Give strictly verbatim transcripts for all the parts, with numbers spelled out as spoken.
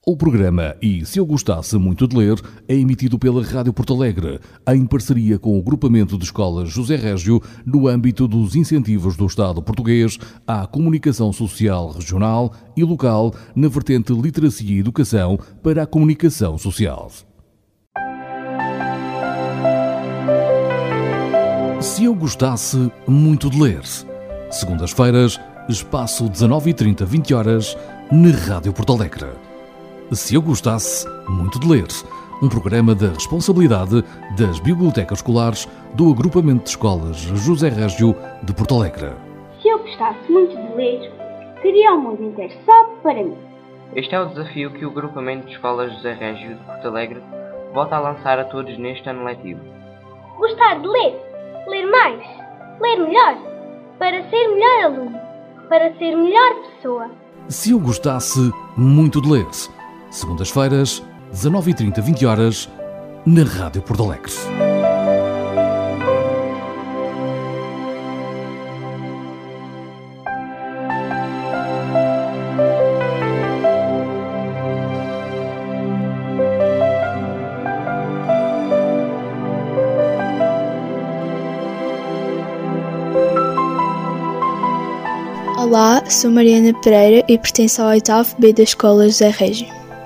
O programa E Se Eu Gostasse Muito de Ler é emitido pela Rádio Porto Alegre, em parceria com o Grupamento de Escolas José Régio, no âmbito dos incentivos do Estado português à comunicação social regional e local na vertente Literacia e Educação para a comunicação social. Se eu gostasse muito de ler. Segundas-feiras, espaço dezanove e trinta, vinte horas, na Rádio Porto Alegre. Se eu gostasse muito de ler, um programa da responsabilidade das bibliotecas escolares do Agrupamento de Escolas José Régio de Porto Alegre. Se eu gostasse muito de ler, teria o mundo inteiro só para mim. Este é o desafio que o Agrupamento de Escolas José Régio de Porto Alegre volta a lançar a todos neste ano letivo. Gostar de ler, ler mais, ler melhor, para ser melhor aluno, para ser melhor pessoa. Se eu gostasse muito de ler. Segundas-feiras, dezanove e trinta, vinte horas, na Rádio Porto Alegre. Olá, sou Mariana Pereira e pertenço ao oitavo B da Escola José Régio.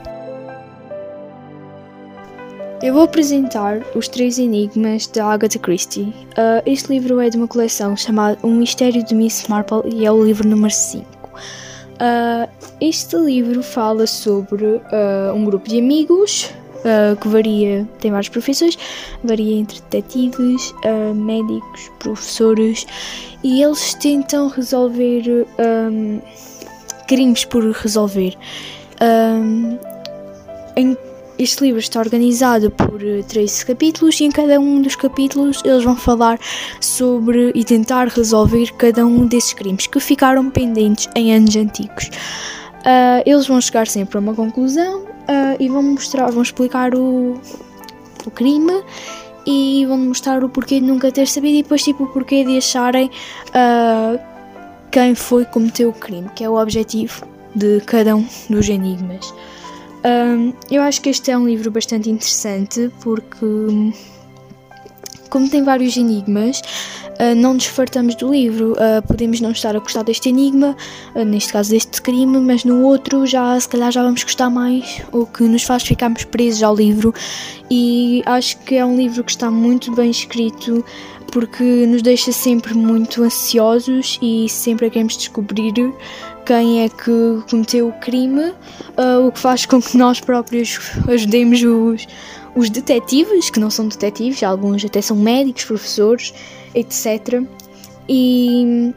Eu vou apresentar Os Três Enigmas de Agatha Christie. Uh, este livro é de uma coleção chamada O Mistério de Miss Marple e é o livro número cinco. Uh, este livro fala sobre uh, um grupo de amigos uh, que varia, tem várias profissões, varia entre detetives, uh, médicos, professores, e eles tentam resolver um, crimes por resolver. Um, em Este livro está organizado por treze capítulos e em cada um dos capítulos eles vão falar sobre e tentar resolver cada um desses crimes que ficaram pendentes em anos antigos. Uh, eles vão chegar sempre a uma conclusão uh, e vão mostrar, vão explicar o, o crime e vão mostrar o porquê de nunca ter sabido e depois tipo, o porquê de acharem uh, quem foi que cometeu o crime, que é o objetivo de cada um dos enigmas. Um, eu acho que este é um livro bastante interessante porque, como tem vários enigmas, uh, não nos fartamos do livro. Uh, podemos não estar a gostar deste enigma, uh, neste caso deste crime, mas no outro já, se calhar já vamos gostar mais, o que nos faz ficarmos presos ao livro. E acho que é um livro que está muito bem escrito porque nos deixa sempre muito ansiosos e sempre queremos descobrir quem é que cometeu o crime, uh, o que faz com que nós próprios ajudemos os, os detetives, que não são detetives, alguns até são médicos, professores, etcétera. E,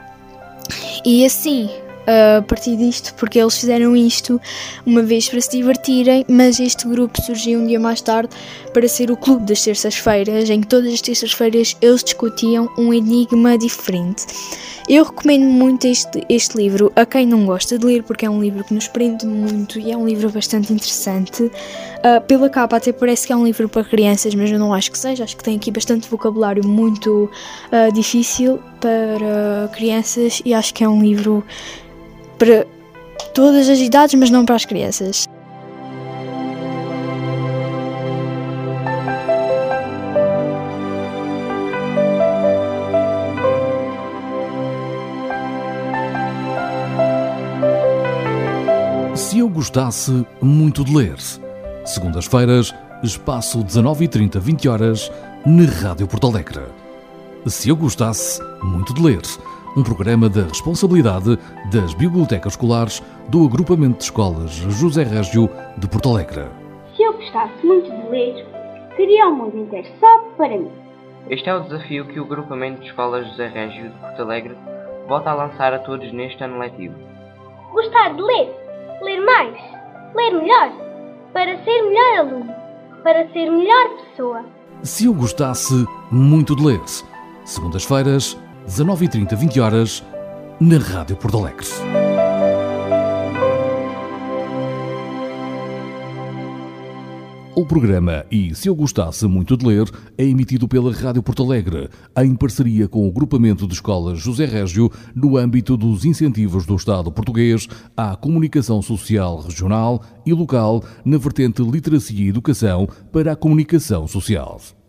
e assim, uh, a partir disto, porque eles fizeram isto uma vez para se divertirem, mas este grupo surgiu um dia mais tarde para ser o clube das terças-feiras, em que todas as terças-feiras eles discutiam um enigma diferente. Eu recomendo muito este, este livro a quem não gosta de ler, porque é um livro que nos prende muito e é um livro bastante interessante. Uh, pela capa até parece que é um livro para crianças, mas eu não acho que seja. Acho que tem aqui bastante vocabulário muito uh, difícil para crianças e acho que é um livro para todas as idades, mas não para as crianças. Se eu gostasse muito de ler. Segundas-feiras, espaço dezanove e trinta, vinte horas, na Rádio Porto Alegre. Se eu gostasse muito de ler. Um programa da responsabilidade das bibliotecas escolares do Agrupamento de Escolas José Régio de Porto Alegre. Se eu gostasse muito de ler, teria o mundo inteiro só para mim. Este é o desafio que o Agrupamento de Escolas José Régio de Porto Alegre volta a lançar a todos neste ano letivo. Gostar de ler, ler mais, ler melhor, para ser melhor aluno, para ser melhor pessoa. Se eu gostasse muito de ler. Segundas-feiras, dezanove e trinta, vinte horas, na Rádio Porto Alegre. O programa E Se Eu Gostasse Muito de Ler é emitido pela Rádio Porto Alegre, em parceria com o Grupamento de Escolas José Régio, no âmbito dos incentivos do Estado português à comunicação social regional e local na vertente Literacia e Educação para a comunicação social.